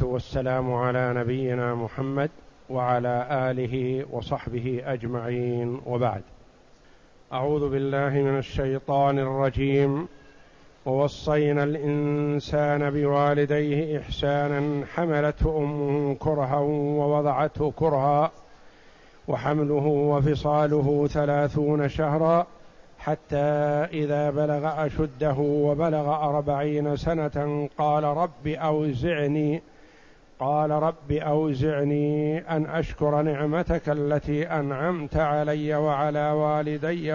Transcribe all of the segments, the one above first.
والسلام على نبينا محمد وعلى آله وصحبه أجمعين، وبعد. أعوذ بالله من الشيطان الرجيم. ووصينا الإنسان بوالديه إحسانا حملته أمه كرها ووضعته كرها وحمله وفصاله 30 شهرا حتى إذا بلغ أشده وبلغ 40 سنة قال رب أوزعني أن أشكر نعمتك التي أنعمت علي وعلى والدي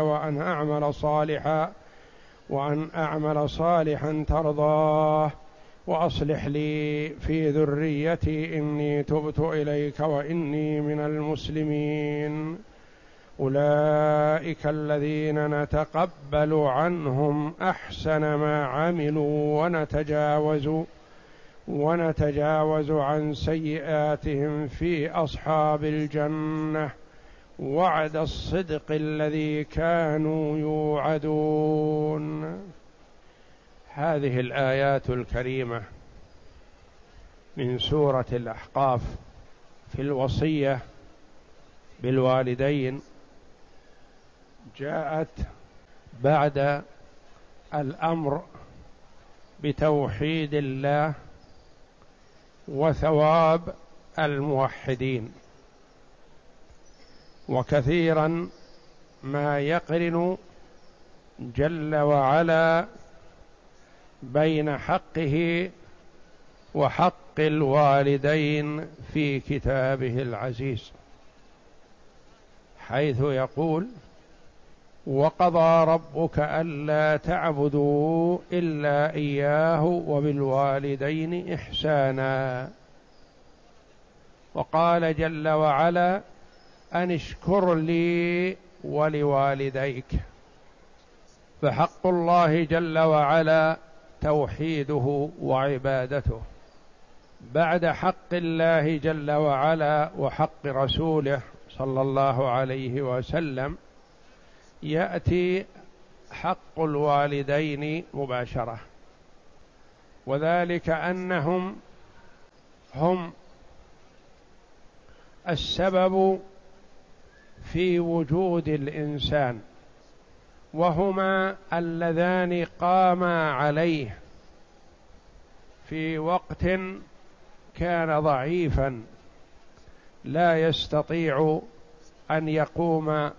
وأن أعمل صالحا ترضاه وأصلح لي في ذريتي إني تبت إليك وإني من المسلمين. أولئك الذين نتقبل عنهم أحسن ما عملوا ونتجاوز عن سيئاتهم في أصحاب الجنة وعد الصدق الذي كانوا يوعدون. هذه الآيات الكريمة من سورة الأحقاف في الوصية بالوالدين جاءت بعد الأمر بتوحيد الله وثواب الموحدين، وكثيرا ما يقرن جل وعلا بين حقه وحق الوالدين في كتابه العزيز، حيث يقول: وقضى ربك ألا تعبدوا إلا إياه وبالوالدين إحسانا. وقال جل وعلا: أن اشكر لي ولوالديك. فحق الله جل وعلا توحيده وعبادته، بعد حق الله جل وعلا وحق رسوله صلى الله عليه وسلم يأتي حق الوالدين مباشرة، وذلك أنهم هم السبب في وجود الإنسان، وهما اللذان قاما عليه في وقت كان ضعيفا لا يستطيع أن يقوم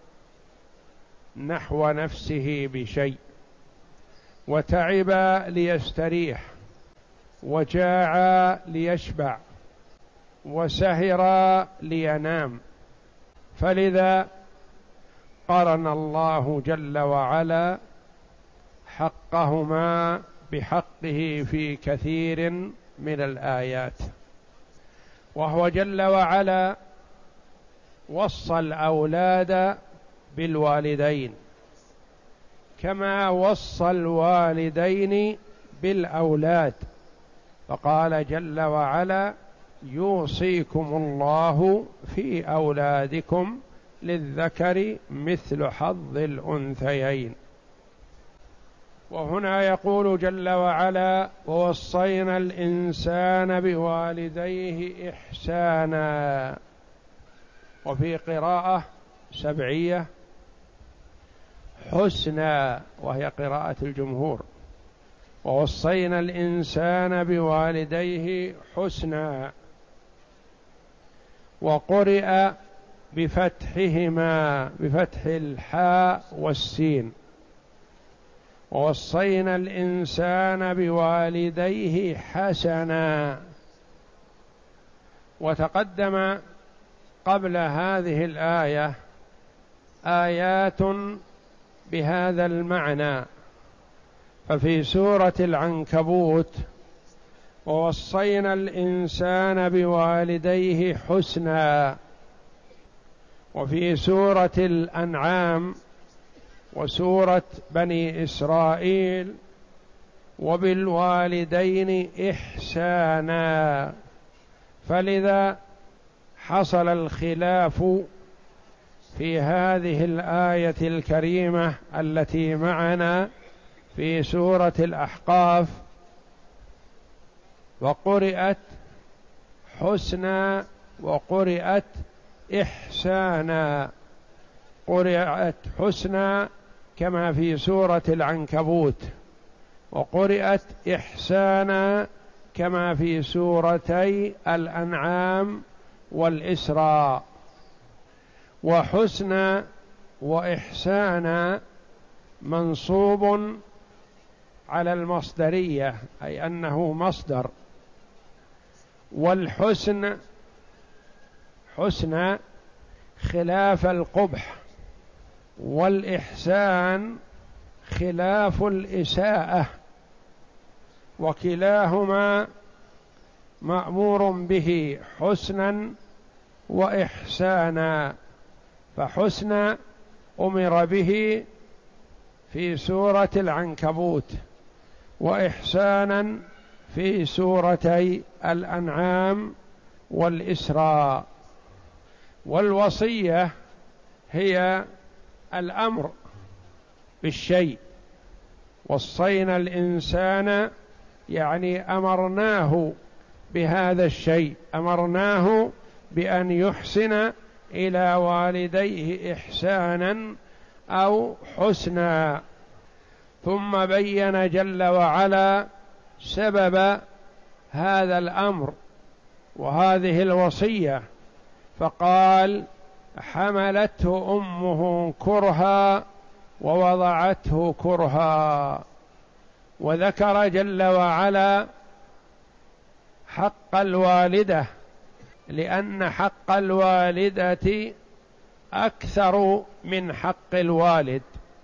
نحو نفسه بشيء، وتعب ليستريح، وجاع ليشبع، وسهر لينام. فلذا قرن الله جل وعلا حقهما بحقه في كثير من الآيات، وهو جل وعلا وصى الأولاد بالوالدين كما وصى الوالدين بالأولاد، فقال جل وعلا: يوصيكم الله في أولادكم للذكر مثل حظ الأنثيين. وهنا يقول جل وعلا: ووصينا الإنسان بوالديه إحسانا. وفي قراءة سبعية حسنا، وهي قراءة الجمهور: ووصينا الإنسان بوالديه حسنا. وقرئ بفتحهما، بفتح الحاء والسين: ووصينا الإنسان بوالديه حسنا. وتقدم قبل هذه الآية آيات بهذا المعنى، ففي سورة العنكبوت: ووصينا الإنسان بوالديه حسنا. وفي سورة الأنعام وسورة بني إسرائيل: وبالوالدين إحسانا. فلذا حصل الخلاف في هذه الآية الكريمة التي معنا في سورة الأحقاف، وقرئت حسنى وقرئت إحسانا. قرئت حسنى كما في سورة العنكبوت، وقرئت إحسانا كما في سورتي الأنعام والإسراء. وحسنى وإحسانا منصوب على المصدرية، أي أنه مصدر. والحسن حسنى خلاف القبح، والإحسان خلاف الإساءة، وكلاهما مأمور به حسنا وإحسانا. فحسنا أمر به في سورة العنكبوت، وإحسانا في سورتي الأنعام والإسراء. والوصية هي الأمر بالشيء. وصينا الإنسان يعني أمرناه بهذا الشيء، أمرناه بأن يحسن إلى والديه إحسانا أو حسنا. ثم بين جل وعلا سبب هذا الأمر وهذه الوصية، فقال: حملته أمه كرها ووضعته كرها. وذكر جل وعلا حق الوالدة، لأن حق الوالدة أكثر من حق الوالد،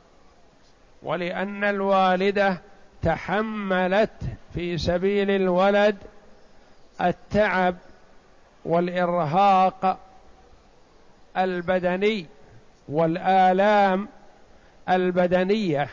ولأن الوالدة تحملت في سبيل الولد التعب والإرهاق البدني والآلام البدنية،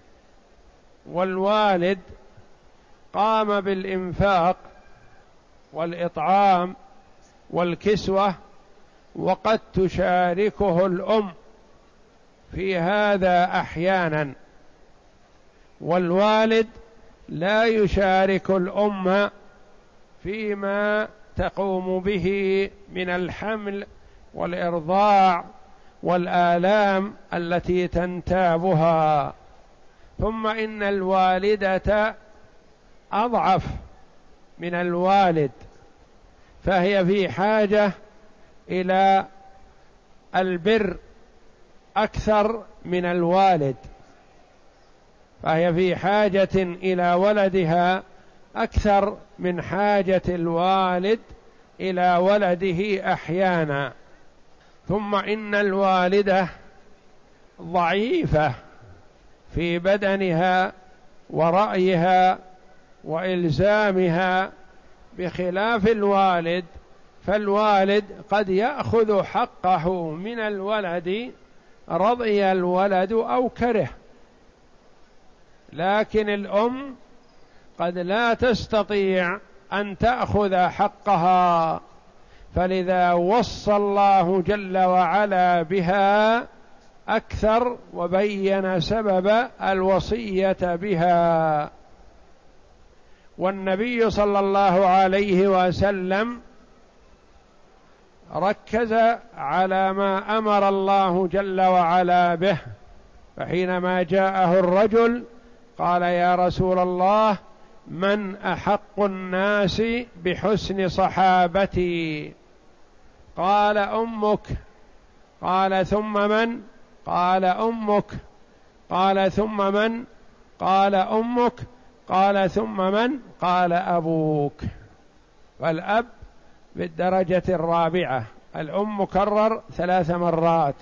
والوالد قام بالإنفاق والإطعام والكسوة، وقد تشاركه الأم في هذا أحيانا، والوالد لا يشارك الأم فيما تقوم به من الحمل والإرضاع والآلام التي تنتابها. ثم إن الوالدة أضعف من الوالد، فهي في حاجة إلى البر أكثر من الوالد، فهي في حاجة إلى ولدها أكثر من حاجة الوالد إلى ولده أحيانا. ثم إن الوالدة ضعيفة في بدنها ورأيها وإلزامها بخلاف الوالد، فالوالد قد يأخذ حقه من الولد رضي الولد أو كره، لكن الأم قد لا تستطيع أن تأخذ حقها، فلذا وصى الله جل وعلا بها أكثر وبين سبب الوصية بها. والنبي صلى الله عليه وسلم ركز على ما أمر الله جل وعلا به، فحينما جاءه الرجل قال: يا رسول الله، من أحق الناس بحسن صحابتي؟ قال: أمك. قال: ثم من؟ قال: أمك. قال: ثم من؟ قال: أمك. قال: ثم من؟ قال: أبوك. فالأب بالدرجة الرابعة، الأم مكرر 3 مرات.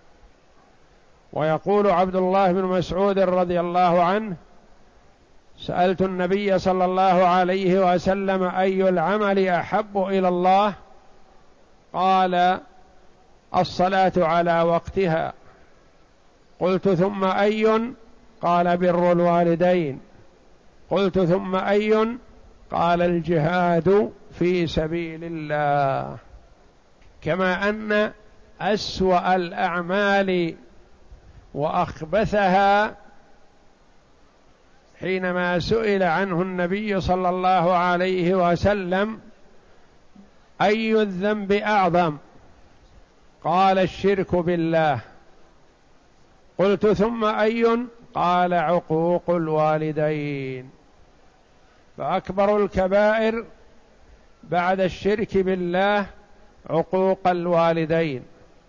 ويقول عبد الله بن مسعود رضي الله عنه: سألت النبي صلى الله عليه وسلم: أي العمل أحب إلى الله؟ قال: الصلاة على وقتها. قلت: ثم أي؟ قال: بر الوالدين. قلت: ثم أي؟ قال: الجهاد في سبيل الله. كما أن أسوأ الأعمال وأخبثها حينما سئل عنه النبي صلى الله عليه وسلم أي الذنب أعظم؟ قال الشرك بالله. قلت ثم أي؟ قال عقوق الوالدين. فأكبر الكبائر بعد الشرك بالله عقوق الوالدين.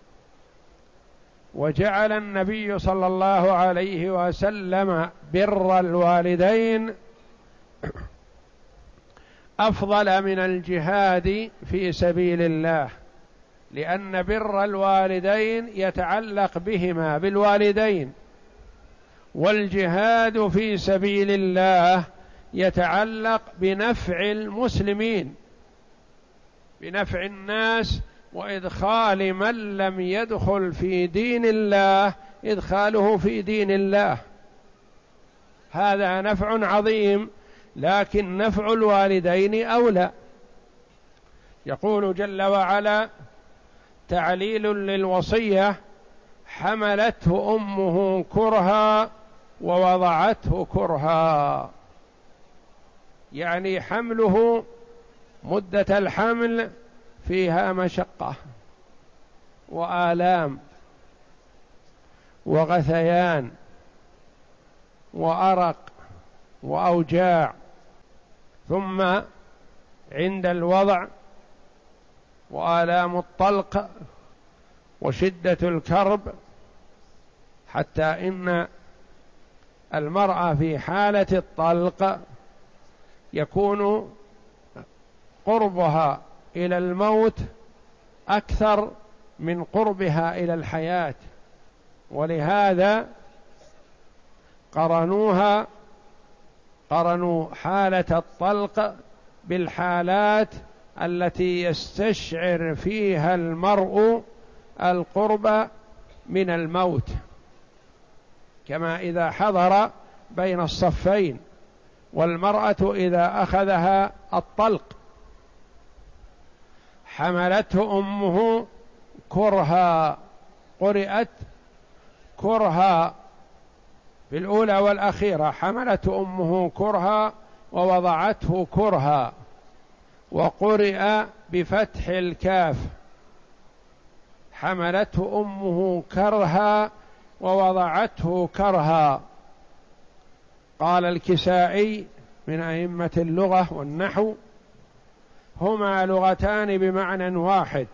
وجعل النبي صلى الله عليه وسلم بر الوالدين أفضل من الجهاد في سبيل الله، لأن بر الوالدين يتعلق بهما بالوالدين، والجهاد في سبيل الله يتعلق بنفع المسلمين، بنفع الناس، وإدخال من لم يدخل في دين الله إدخاله في دين الله. هذا نفع عظيم، لكن نفع الوالدين أولى. يقول جل وعلا تعليل للوصية: حملته أمه كرها ووضعته كرها، يعني حمله مدة الحمل فيها مشقة وآلام وغثيان وأرق وأوجاع، ثم عند الوضع وآلام الطلق وشدة الكرب، حتى إن المرأة في حالة الطلق يكون قربها إلى الموت أكثر من قربها إلى الحياة، ولهذا قرنوا حالة الطلق بالحالات التي يستشعر فيها المرء القرب من الموت، كما إذا حضر بين الصفين، والمرأة إذا أخذها الطلق. حملته أمه كرها، قرئت كرها في الأولى والأخيرة، حملته أمه كرها ووضعته كرها، وقرئ بفتح الكاف حملته أمه كرها ووضعته كرها. قال الكسائي من أئمة اللغة والنحو: هما لغتان بمعنى واحد.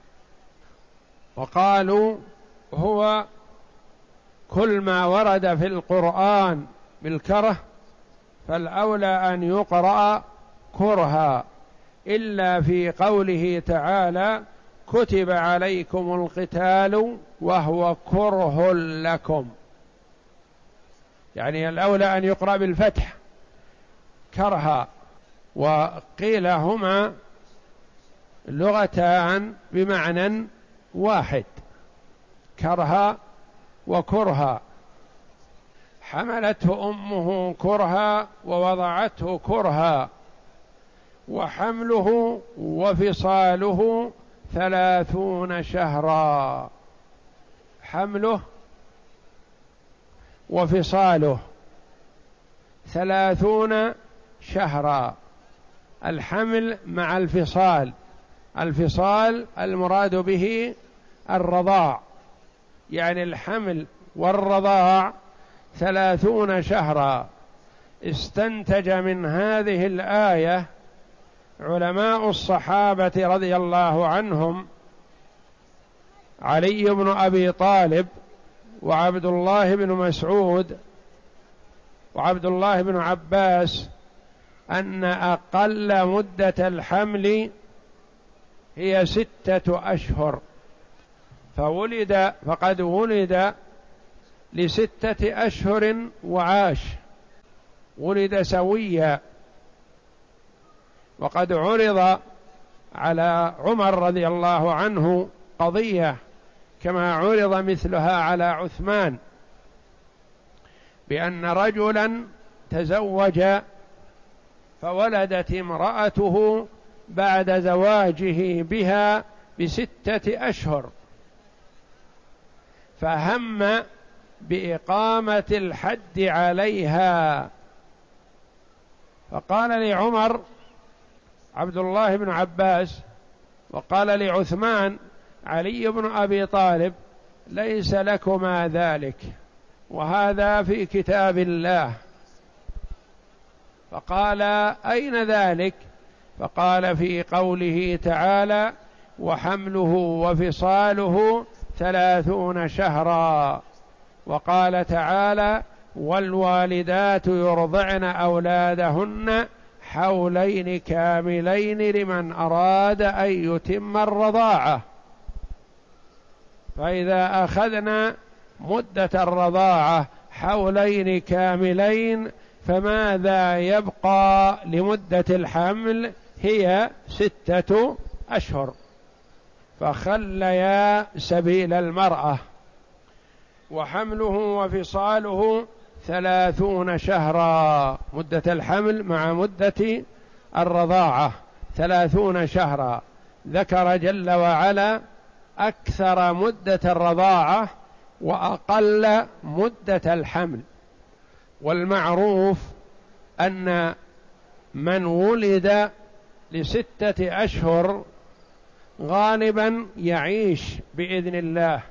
وقالوا هو كل ما ورد في القرآن بالكره فالأولى أن يقرأ كرها، إلا في قوله تعالى: كتب عليكم القتال وهو كره لكم، يعني الأولى أن يقرأ بالفتح كرها. وقيل هما لغتان بمعنى واحد، كرها وكرها. حملته أمه كرها ووضعته كرها، وحمله وفصاله 30 شهرا. حمله وفصاله 30 شهرا. الحمل مع الفصال، الفصال المراد به الرضاع، يعني الحمل والرضاع 30 شهرا. استنتج من هذه الآية علماء الصحابة رضي الله عنهم علي بن أبي طالب وعبد الله بن مسعود وعبد الله بن عباس أن أقل مدة الحمل هي 6 أشهر، فقد ولد ل6 أشهر وعاش، ولد سويا. وقد عرض على عمر رضي الله عنه قضية كما عرض مثلها على عثمان، بأن رجلا تزوج فولدت امرأته بعد زواجه بها ب6 أشهر، فهم بإقامة الحد عليها، فقال لعمر عبد الله بن عباس: وقال لعثمان علي بن أبي طالب ليس لكما ذلك، وهذا في كتاب الله. فقال أين ذلك؟ فقال في قوله تعالى وحمله وفصاله 30 شهرا، وقال تعالى والوالدات يرضعن أولادهن حولين كاملين لمن أراد أن يتم الرضاعة. فإذا أخذنا مدة الرضاعة حولين كاملين فماذا يبقى لمدة الحمل؟ هي 6 أشهر. فخليا سبيل المرأة. وحمله وفصاله 30 شهرا، مدة الحمل مع مدة الرضاعة 30 شهرا. ذكر جل وعلا أكثر مدة الرضاعة وأقل مدة الحمل. والمعروف أن من ولد ل6 أشهر غالبا يعيش بإذن الله،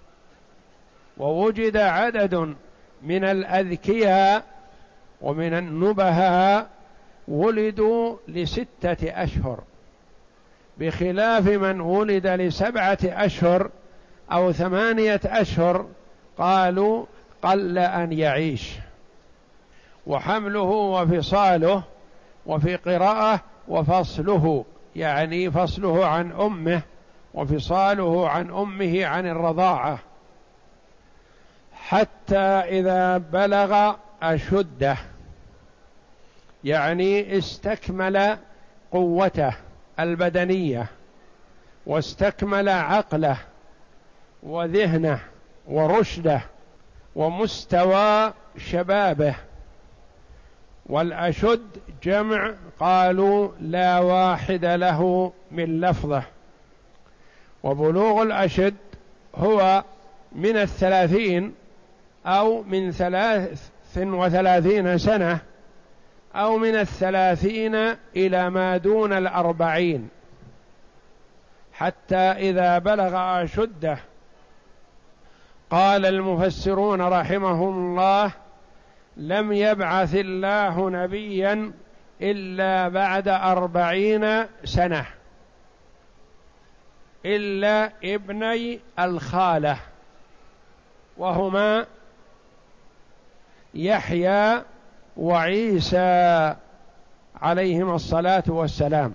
ووجد عدد من الأذكياء ومن النبهاء ولدوا ل6 أشهر، بخلاف من ولد ل7 أشهر أو 8 أشهر قالوا قل أن يعيش. وحمله وفصاله، وفي قراءة وفصله، يعني فصله عن أمه وفصاله عن أمه عن الرضاعة، حتى إذا بلغ أشده، يعني استكمل قوته البدنية واستكمل عقله وذهنه ورشده ومستوى شبابه. والأشد جمع قالوا لا واحد له من لفظه. وبلوغ الأشد هو من 30 أو من 33 سنة أو من 30 إلى ما دون 40، حتى إذا بلغ أشده. قال المفسرون رحمهم الله لم يبعث الله نبيا إلا بعد 40 سنة إلا ابني الخالة، وهما يحيى وعيسى عليهما الصلاة والسلام،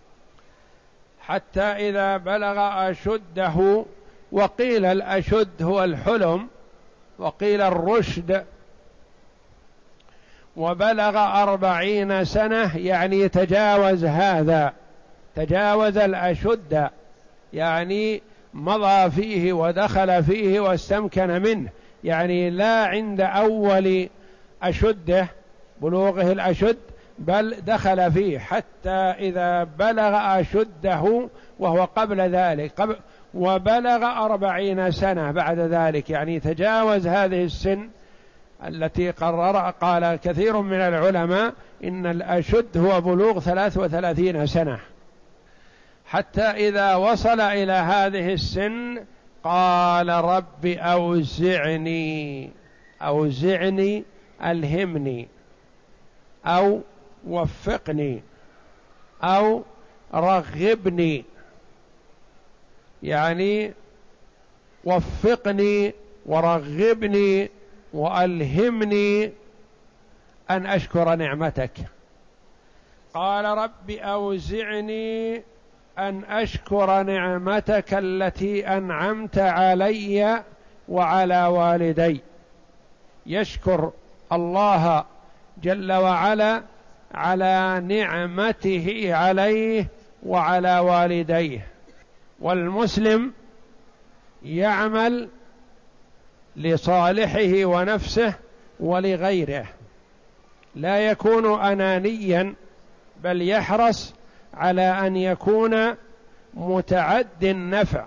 حتى إذا بلغ أشده. وقيل الأشد هو الحلم، وقيل الرشد. وبلغ 40 سنة يعني تجاوز هذا، تجاوز الأشد، يعني مضى فيه ودخل فيه واستمكن منه، يعني لا عند أول أشده بلوغه الأشد، بل دخل فيه حتى إذا بلغ أشده وهو قبل ذلك وبلغ 40 سنة بعد ذلك، يعني تجاوز هذه السن التي قال كثير من العلماء إن الأشد هو بلوغ 33 سنة. حتى إذا وصل إلى هذه السن قال رب أوزعني ألهمني أو وفقني أو رغبني، يعني وفقني ورغبني وألهمني أن أشكر نعمتك. قال رب أوزعني أن أشكر نعمتك التي أنعمت علي وعلى والدي. يشكر الله جل وعلا على نعمته عليه وعلى والديه. والمسلم يعمل لصالحه ونفسه ولغيره، لا يكون أنانيا، بل يحرص على أن يكون متعدي النفع،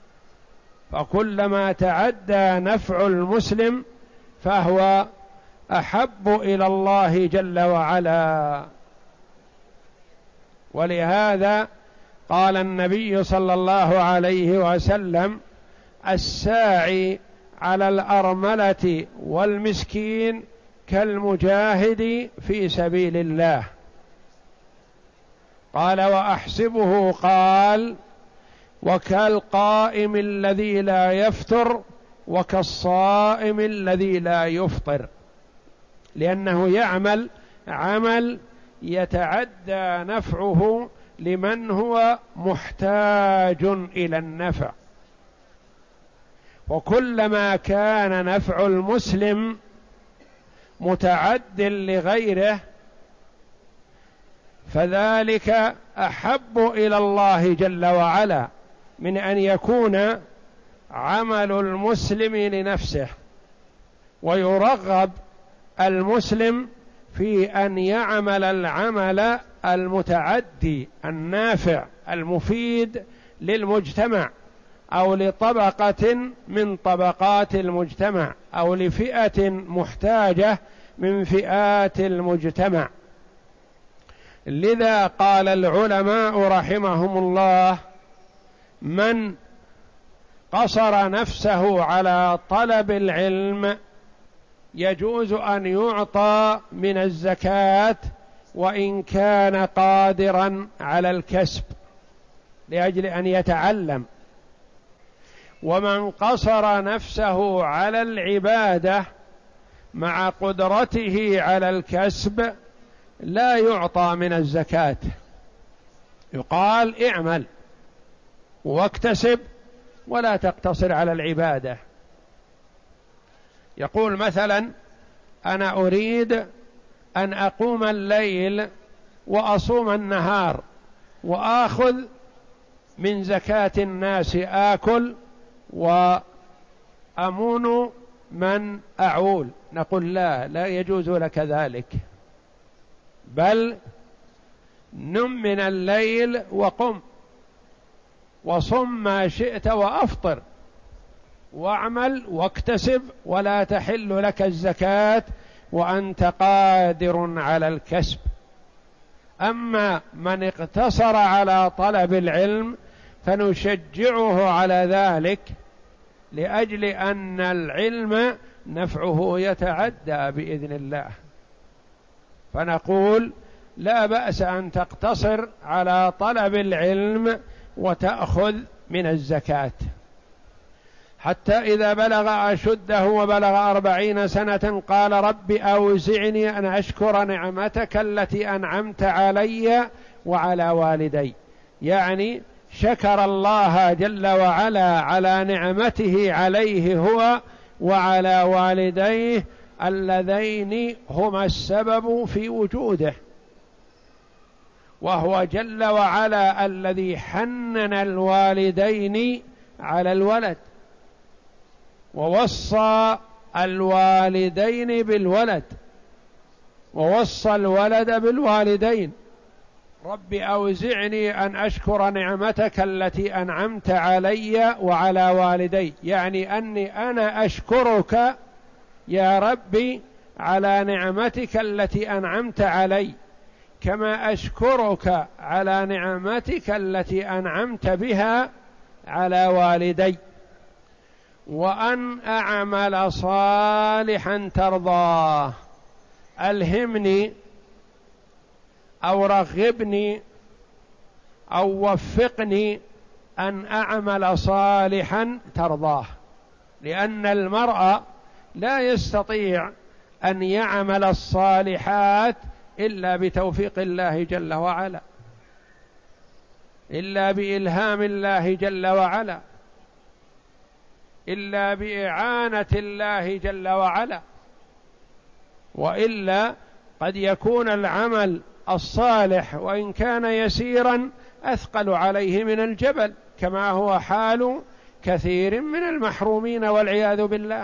فكلما تعدى نفع المسلم فهو أحب إلى الله جل وعلا. ولهذا قال النبي صلى الله عليه وسلم: الساعي على الأرملة والمسكين كالمجاهد في سبيل الله. قال: وأحسبه قال: وكالقائم الذي لا يفتر وكالصائم الذي لا يفطر، لأنه يعمل عمل يتعدى نفعه لمن هو محتاج إلى النفع، وكلما كان نفع المسلم متعد لغيره فذلك أحب إلى الله جل وعلا من أن يكون عمل المسلم لنفسه. ويرغب المسلم في أن يعمل العمل المتعدي النافع المفيد للمجتمع أو لطبقة من طبقات المجتمع أو لفئة محتاجة من فئات المجتمع. لذا قال العلماء رحمهم الله: من قصر نفسه على طلب العلم يجوز أن يعطى من الزكاة وإن كان قادرا على الكسب لأجل أن يتعلم. ومن قصر نفسه على العبادة مع قدرته على الكسب لا يعطى من الزكاة، يقال: اعمل واكتسب ولا تقتصر على العبادة. يقول مثلا: أنا أريد أن أقوم الليل وأصوم النهار وآخذ من زكاة الناس آكل وأمون من أعول. نقول: لا يجوز لك ذلك، بل نم من الليل وقم وصم ما شئت وأفطر واعمل واكتسب، ولا تحل لك الزكاة وأنت قادر على الكسب. أما من اقتصر على طلب العلم فنشجعه على ذلك لأجل أن العلم نفعه يتعدى بإذن الله، فنقول: لا بأس أن تقتصر على طلب العلم وتأخذ من الزكاة. حتى إذا بلغ أشده وبلغ 40 سنة قال: رب أوزعني أن أشكر نعمتك التي أنعمت علي وعلى والدي، يعني شكر الله جل وعلا على نعمته عليه هو وعلى والديه اللذين هما السبب في وجوده، وهو جل وعلا الذي حنن الوالدين على الولد ووصى الوالدين بالولد ووصى الولد بالوالدين. رب أوزعني أن أشكر نعمتك التي أنعمت علي وعلى والدي، يعني أني أنا أشكرك يا ربي على نعمتك التي أنعمت علي، كما أشكرك على نعمتك التي أنعمت بها على والدي، وأن أعمل صالحا ترضاه. ألهمني أو رغبني أو وفقني أن أعمل صالحا ترضاه، لأن المرء لا يستطيع أن يعمل الصالحات إلا بتوفيق الله جل وعلا، إلا بإلهام الله جل وعلا، إلا بإعانة الله جل وعلا، وإلا قد يكون العمل الصالح وإن كان يسيرا أثقل عليه من الجبل، كما هو حال كثير من المحرومين والعياذ بالله.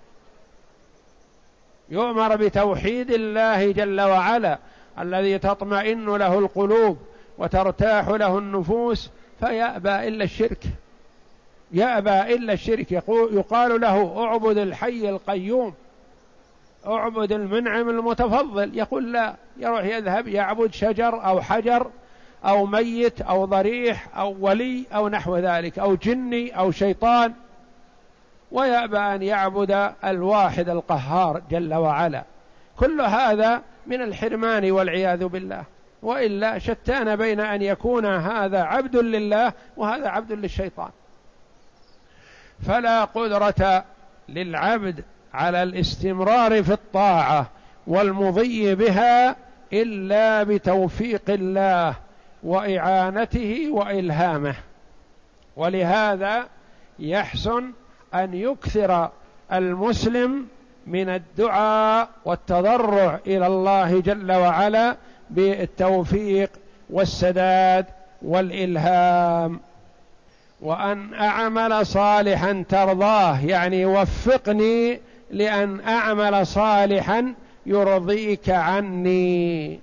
يؤمر بتوحيد الله جل وعلا الذي تطمئن له القلوب وترتاح له النفوس، فيأبى إلا الشرك، يأبى إلا الشرك. يقال له: اعبد الحي القيوم، اعبد المنعم المتفضل، يقول لا، يروح يذهب يعبد شجر أو حجر أو ميت أو ضريح أو ولي أو نحو ذلك أو جني أو شيطان، ويأبى أن يعبد الواحد القهار جل وعلا. كل هذا من الحرمان والعياذ بالله. وإلا شتان بين أن يكون هذا عبد لله وهذا عبد للشيطان. فلا قدرة للعبد على الاستمرار في الطاعة والمضي بها إلا بتوفيق الله وإعانته وإلهامه. ولهذا يحسن أن يكثر المسلم من الدعاء والتضرع إلى الله جل وعلا بالتوفيق والسداد والإلهام. وأن أعمل صالحا ترضاه، يعني وفقني لأن أعمل صالحا يرضيك عني.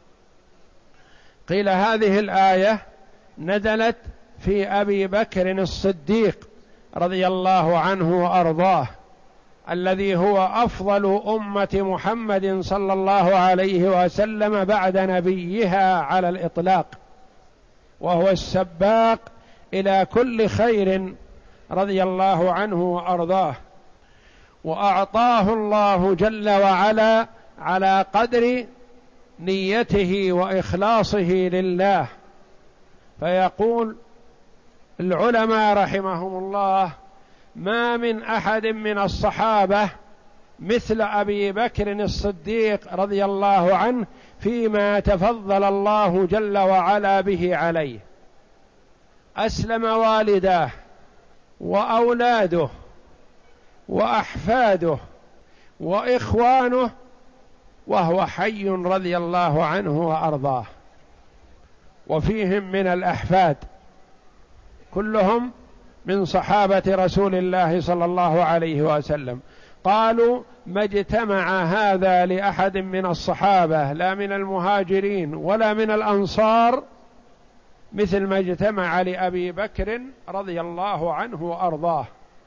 قيل هذه الآية نزلت في أبي بكر الصديق رضي الله عنه وأرضاه، الذي هو أفضل أمة محمد صلى الله عليه وسلم بعد نبيها على الإطلاق، وهو السباق إلى كل خير رضي الله عنه وأرضاه. وأعطاه الله جل وعلا على قدر نيته وإخلاصه لله. فيقول العلماء رحمهم الله: ما من أحد من الصحابة مثل أبي بكر الصديق رضي الله عنه فيما تفضل الله جل وعلا به عليه. أسلم والداه وأولاده وأحفاده وإخوانه وهو حي رضي الله عنه وأرضاه. وفيهم من الأحفاد كلهم من صحابة رسول الله صلى الله عليه وسلم. قالوا: ما اجتمع هذا لأحد من الصحابة لا من المهاجرين ولا من الأنصار مثل ما اجتمع لأبي بكر رضي الله عنه وأرضاه،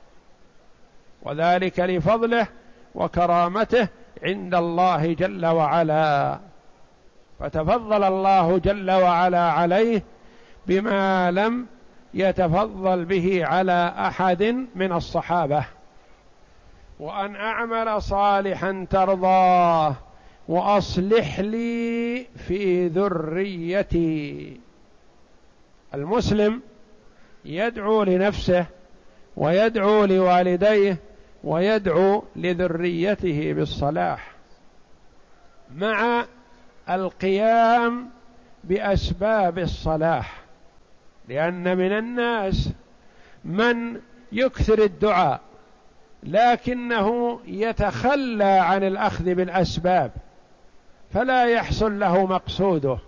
وذلك لفضله وكرامته عند الله جل وعلا. فتفضل الله جل وعلا عليه بما لم يتفضل به على أحد من الصحابة. وأن أعمل صالحا ترضاه وأصلح لي في ذريتي. المسلم يدعو لنفسه ويدعو لوالديه ويدعو لذريته بالصلاح مع القيام بأسباب الصلاح. لأن من الناس من يكثر الدعاء لكنه يتخلى عن الأخذ بالأسباب فلا يحصل له مقصوده،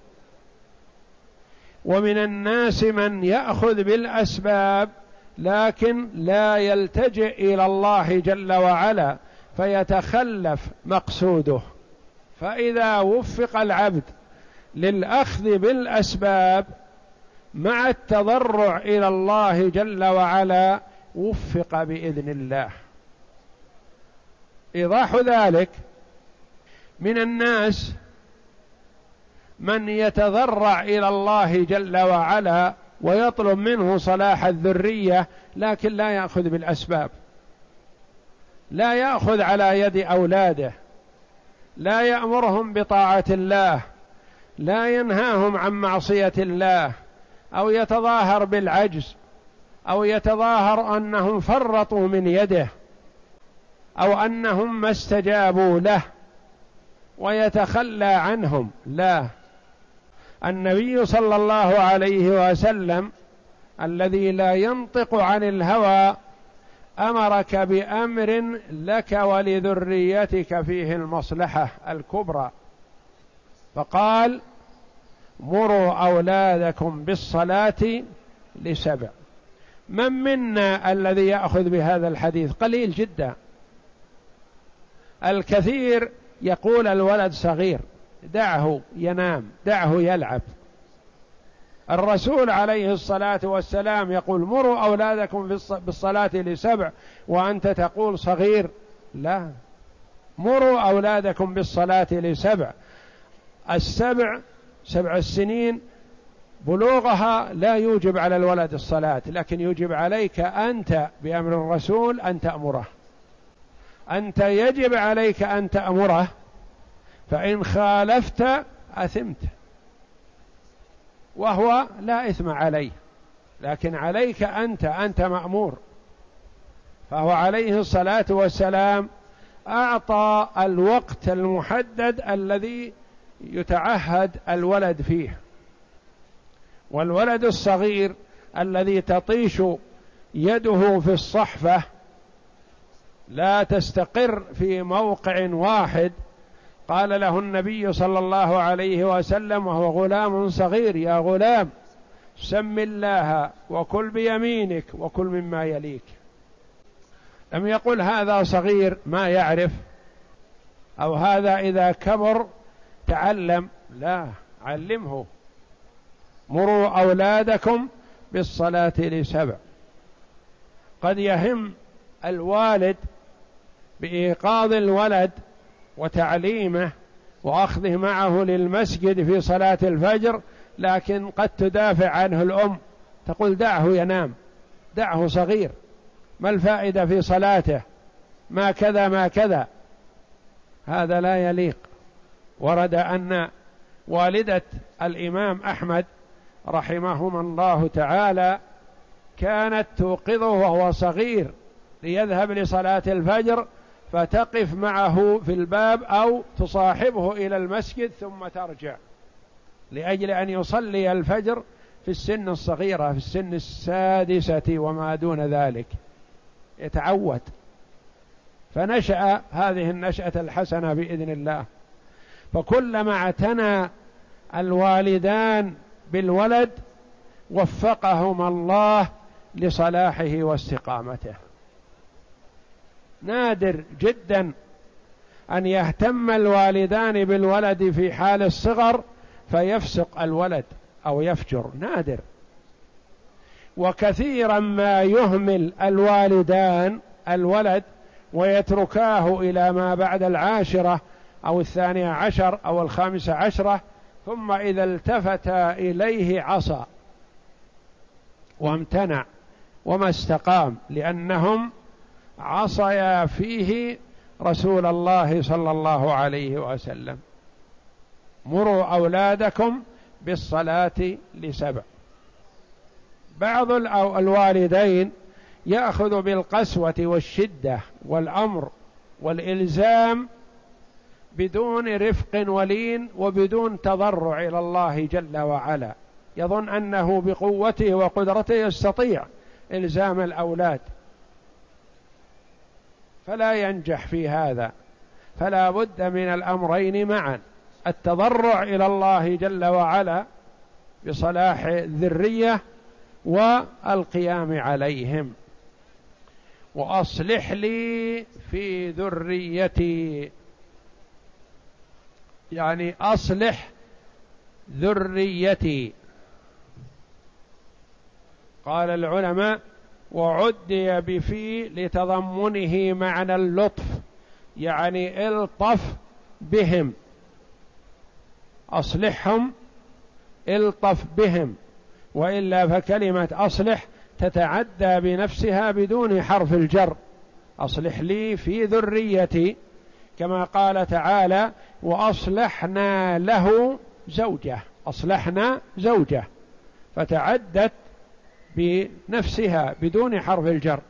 ومن الناس من يأخذ بالأسباب لكن لا يلتجئ إلى الله جل وعلا فيتخلف مقصوده. فإذا وفق العبد للأخذ بالأسباب مع التضرع إلى الله جل وعلا وفق بإذن الله. إيضاح ذلك: من الناس من يتضرع إلى الله جل وعلا ويطلب منه صلاح الذرية لكن لا يأخذ بالأسباب، لا يأخذ على يد أولاده، لا يأمرهم بطاعة الله، لا ينهاهم عن معصية الله، أو يتظاهر بالعجز، أو يتظاهر أنهم فرطوا من يده، أو أنهم ما استجابوا له ويتخلى عنهم. لا، النبي صلى الله عليه وسلم الذي لا ينطق عن الهوى أمرك بأمر لك ولذريتك فيه المصلحة الكبرى، فقال: مروا أولادكم بالصلاة ل7. من منا الذي يأخذ بهذا الحديث؟ قليل جدا. الكثير يقول الولد صغير، دعه ينام، دعه يلعب. الرسول عليه الصلاة والسلام يقول: مروا أولادكم بالصلاة ل7 وأنت تقول صغير. لا، مروا أولادكم بالصلاة ل7. 7 السنين بلوغها لا يوجب على الولد الصلاة، لكن يوجب عليك أنت بأمر الرسول أن تأمره. أنت يجب عليك أن تأمره، فإن خالفت أثمت، وهو لا إثم عليه، لكن عليك أنت مأمور. فهو عليه الصلاة والسلام أعطى الوقت المحدد الذي يتعهد الولد فيه. والولد الصغير الذي تطيش يده في الصحفة لا تستقر في موقع واحد، قال له النبي صلى الله عليه وسلم وهو غلام صغير: يا غلام سم الله وكل بيمينك وكل مما يليك. لم يقل هذا صغير ما يعرف، أو هذا إذا كبر تعلم، لا، علمه. مروا أولادكم بالصلاة ل7. قد يهم الوالد بإيقاظ الولد وتعليمه وأخذه معه للمسجد في صلاة الفجر، لكن قد تدافع عنه الأم، تقول: دعه ينام، دعه صغير، ما الفائدة في صلاته، ما كذا ما كذا. هذا لا يليق. ورد أن والدة الإمام أحمد رحمهما الله تعالى كانت توقظه وهو صغير ليذهب لصلاة الفجر، فتقف معه في الباب أو تصاحبه إلى المسجد ثم ترجع، لأجل أن يصلي الفجر في السن الصغيرة، في السن السادسة وما دون ذلك، يتعود. فنشأ هذه النشأة الحسنة بإذن الله. فكلما اعتنى الوالدان بالولد وفقهما الله لصلاحه واستقامته. نادر جدا أن يهتم الوالدان بالولد في حال الصغر فيفسق الولد أو يفجر، نادر. وكثيرا ما يهمل الوالدان الولد ويتركاه إلى ما بعد 10 أو 12 أو 15، ثم إذا التفت إليه عصى وامتنع وما استقام، لأنهم عصيا فيه رسول الله صلى الله عليه وسلم. مروا أولادكم بالصلاة ل7. بعض الوالدين يأخذ بالقسوة والشدة والأمر والإلزام بدون رفق ولين وبدون تضرع إلى الله جل وعلا، يظن أنه بقوته وقدرته يستطيع إلزام الأولاد، فلا ينجح في هذا. فلا بد من الأمرين معا: التضرع إلى الله جل وعلا بصلاح الذرية والقيام عليهم. وأصلح لي في ذريتي، يعني أصلح ذريتي. قال العلماء: وعدي بفي لتضمنه معنى اللطف، يعني الطف بهم، أصلحهم، الطف بهم. وإلا فكلمة أصلح تتعدى بنفسها بدون حرف الجر. أصلح لي في ذريتي، كما قال تعالى: وأصلحنا له زوجه، أصلحنا زوجه، فتعدت بنفسها بدون حرف الجر.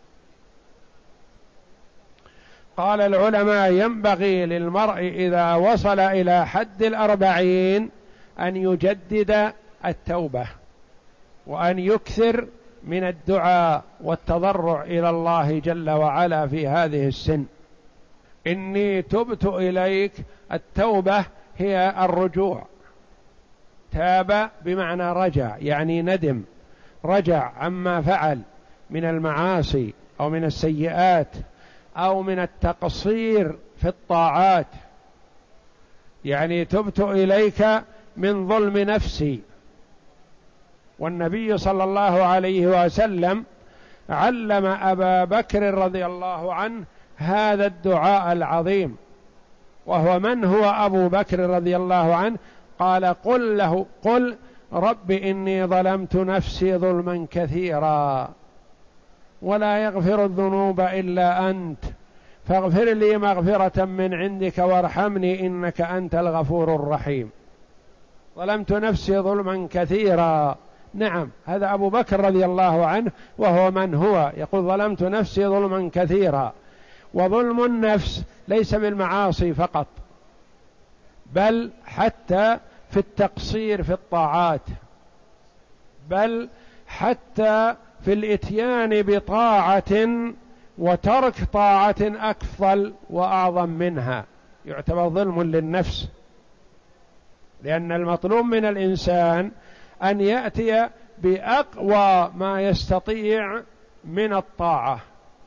قال العلماء: ينبغي للمرء إذا وصل إلى حد 40 أن يجدد التوبة، وأن يكثر من الدعاء والتضرع إلى الله جل وعلا في هذه السن. إني تبت إليك، التوبة هي الرجوع. تاب بمعنى رجع، يعني ندم، رجع عما فعل من المعاصي أو من السيئات أو من التقصير في الطاعات. يعني تبت إليك من ظلم نفسي. والنبي صلى الله عليه وسلم علم أبا بكر رضي الله عنه هذا الدعاء العظيم. وهو من هو أبو بكر رضي الله عنه؟ قال: قل له، قل رب إني ظلمت نفسي ظلما كثيرا ولا يغفر الذنوب إلا أنت فاغفر لي مغفرة من عندك وارحمني إنك أنت الغفور الرحيم. ظلمت نفسي ظلما كثيرا، نعم هذا أبو بكر رضي الله عنه، وهو من هو يقول ظلمت نفسي ظلما كثيرا. وظلم النفس ليس بالمعاصي فقط، بل حتى في التقصير في الطاعات، بل حتى في الإتيان بطاعة وترك طاعة أكفل وأعظم منها يعتبر ظلم للنفس، لأن المطلوب من الإنسان أن يأتي بأقوى ما يستطيع من الطاعة،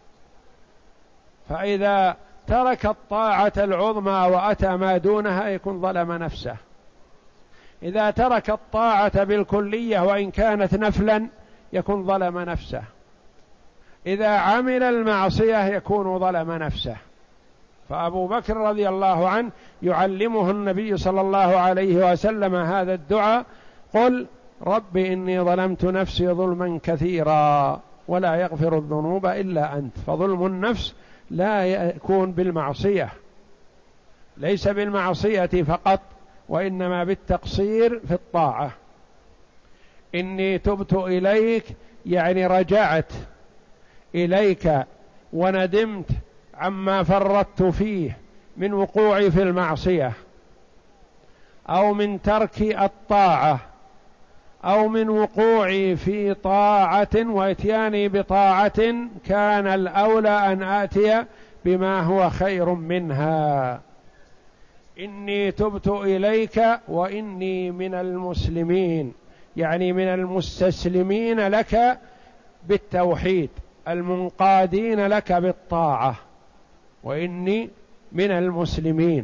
فإذا ترك الطاعة العظمى وأتى ما دونها يكون ظلم نفسه. إذا ترك الطاعة بالكلية وإن كانت نفلا يكون ظلم نفسه. إذا عمل المعصية يكون ظلم نفسه. فأبو بكر رضي الله عنه يعلمه النبي صلى الله عليه وسلم هذا الدعاء: قل رب إني ظلمت نفسي ظلما كثيرا ولا يغفر الذنوب إلا أنت. فظلم النفس لا يكون بالمعصية، ليس بالمعصية فقط، وإنما بالتقصير في الطاعة. إني تبت إليك يعني رجعت إليك وندمت عما فرطت فيه من وقوعي في المعصية أو من ترك الطاعة أو من وقوعي في طاعة وإتياني بطاعة كان الأولى أن آتي بما هو خير منها. إني تبت إليك وإني من المسلمين، يعني من المستسلمين لك بالتوحيد المنقادين لك بالطاعة، وإني من المسلمين.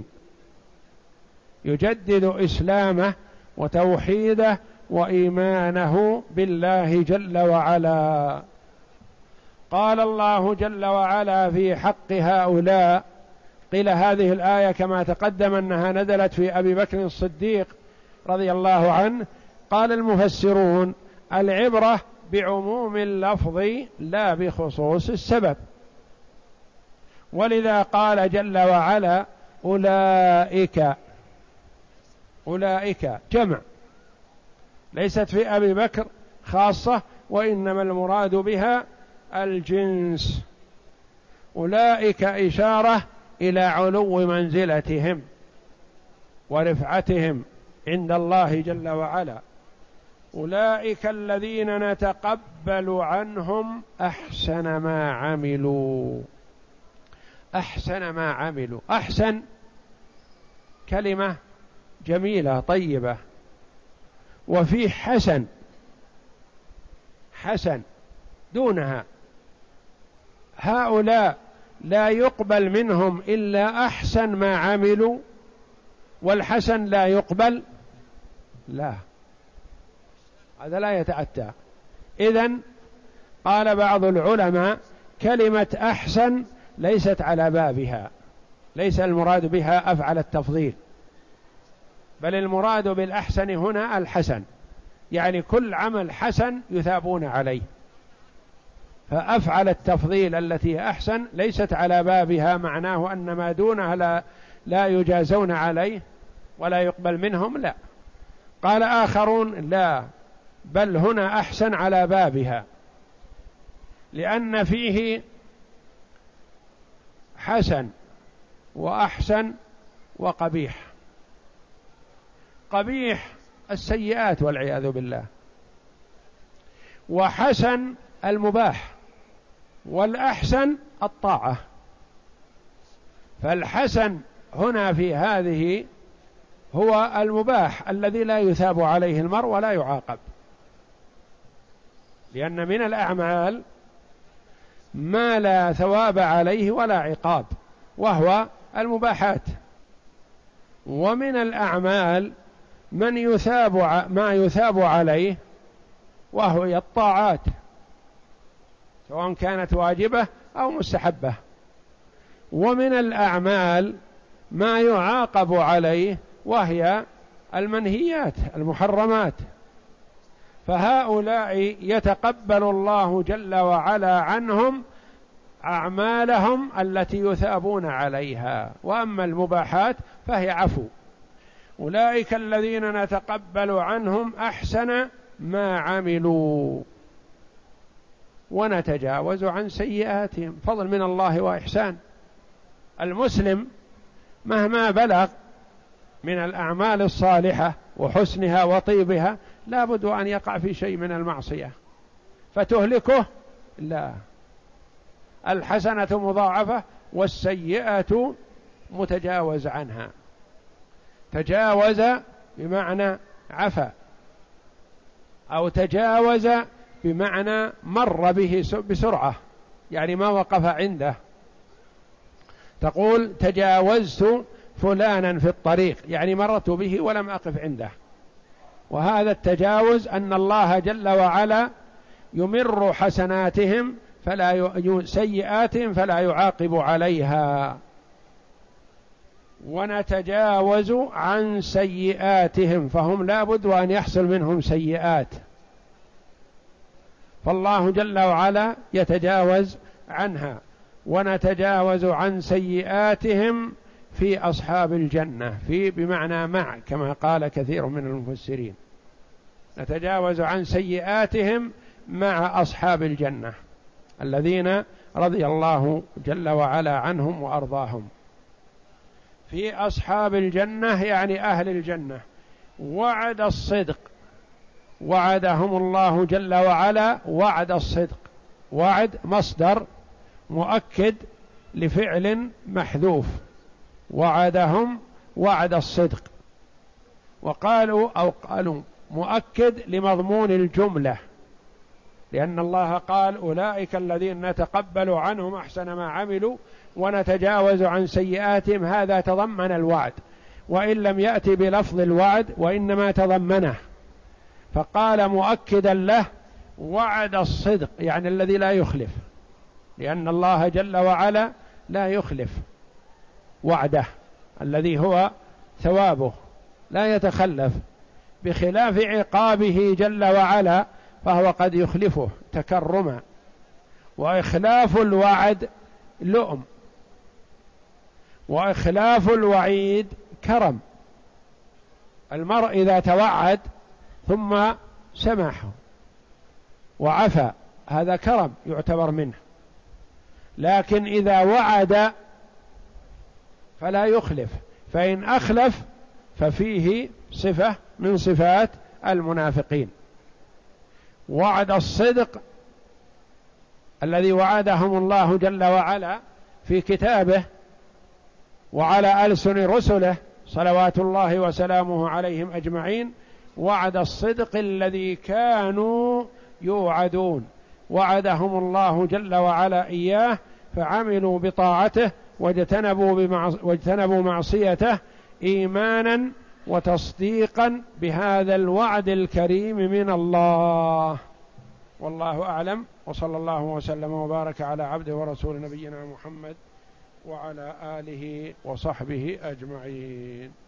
يجدد إسلامه وتوحيده وإيمانه بالله جل وعلا. قال الله جل وعلا في حق هؤلاء، قيل هذه الآية كما تقدم أنها نزلت في أبي بكر الصديق رضي الله عنه. قال المفسرون: العبرة بعموم اللفظ لا بخصوص السبب، ولذا قال جل وعلا: أولئك. أولئك جمع، ليست في أبي بكر خاصة، وإنما المراد بها الجنس. أولئك إشارة إلى علو منزلتهم ورفعتهم عند الله جل وعلا. أولئك الذين نتقبل عنهم أحسن ما عملوا. أحسن ما عملوا، أحسن كلمة جميلة طيبة، وفي حسن، حسن دونها. هؤلاء لا يقبل منهم إلا أحسن ما عملوا، والحسن لا يقبل، لا، هذا لا يتأتى. إذن قال بعض العلماء: كلمة أحسن ليست على بابها، ليس المراد بها أفعل التفضيل، بل المراد بالأحسن هنا الحسن، يعني كل عمل حسن يثابون عليه. فأفعل التفضيل التي أحسن ليست على بابها، معناه أن ما دونها لا يجازون عليه ولا يقبل منهم، لا. قال آخرون: لا، بل هنا أحسن على بابها، لأن فيه حسن وأحسن وقبيح. قبيح السيئات والعياذ بالله، وحسن المباح، والأحسن الطاعة. فالحسن هنا في هذه هو المباح الذي لا يثاب عليه المرء ولا يعاقب، لأن من الأعمال ما لا ثواب عليه ولا عقاب، وهو المباحات. ومن الأعمال ما يثاب عليه، وهو الطاعات، سواء كانت واجبة أو مستحبة. ومن الأعمال ما يعاقب عليه، وهي المنهيات المحرمات، فهؤلاء يتقبل الله جل وعلا عنهم أعمالهم التي يثابون عليها، وأما المباحات فهي عفو. أولئك الذين نتقبل عنهم أحسن ما عملوا ونتجاوز عن سيئاتهم. فضل من الله وإحسان. المسلم مهما بلغ من الأعمال الصالحة وحسنها وطيبها لا بد أن يقع في شيء من المعصية فتهلكه، لا، الحسنة مضاعفة والسيئة متجاوز عنها. تجاوز بمعنى عفا، أو تجاوز بمعنى مر به بسرعة، يعني ما وقف عنده. تقول تجاوزت فلانا في الطريق، يعني مررت به ولم أقف عنده. وهذا التجاوز أن الله جل وعلا يمر حسناتهم سيئاتهم فلا يعاقب عليها. ونتجاوز عن سيئاتهم، فهم لا بد أن يحصل منهم سيئات، فالله جل وعلا يتجاوز عنها. ونتجاوز عن سيئاتهم في أصحاب الجنة، في بمعنى مع، كما قال كثير من المفسرين، نتجاوز عن سيئاتهم مع أصحاب الجنة الذين رضي الله جل وعلا عنهم وأرضاهم. في أصحاب الجنة يعني أهل الجنة. وعد الصدق، وعدهم الله جل وعلا وعد الصدق. وعد مصدر مؤكد لفعل محذوف، وعدهم وعد الصدق. وقالوا مؤكد لمضمون الجملة، لأن الله قال أولئك الذين نتقبل عنهم أحسن ما عملوا ونتجاوز عن سيئاتهم، هذا تضمن الوعد، وإن لم يأتي بلفظ الوعد وإنما تضمنه، فقال مؤكدا له وعد الصدق، يعني الذي لا يخلف، لأن الله جل وعلا لا يخلف وعده الذي هو ثوابه، لا يتخلف، بخلاف عقابه جل وعلا فهو قد يخلفه تكرما. وإخلاف الوعد لؤم، وإخلاف الوعيد كرم. المرء إذا توعد ثم سمح وعفى هذا كرم يعتبر منه، لكن إذا وعد فلا يخلف، فإن أخلف ففيه صفة من صفات المنافقين. وعد الصدق الذي وعدهم الله جل وعلا في كتابه وعلى ألسن رسله صلوات الله وسلامه عليهم أجمعين، وعد الصدق الذي كانوا يوعدون، وعدهم الله جل وعلا إياه فعملوا بطاعته واجتنبوا معصيته إيمانا وتصديقا بهذا الوعد الكريم من الله. والله أعلم، وصلى الله وسلم وبارك على عبده ورسول نبينا محمد وعلى آله وصحبه أجمعين.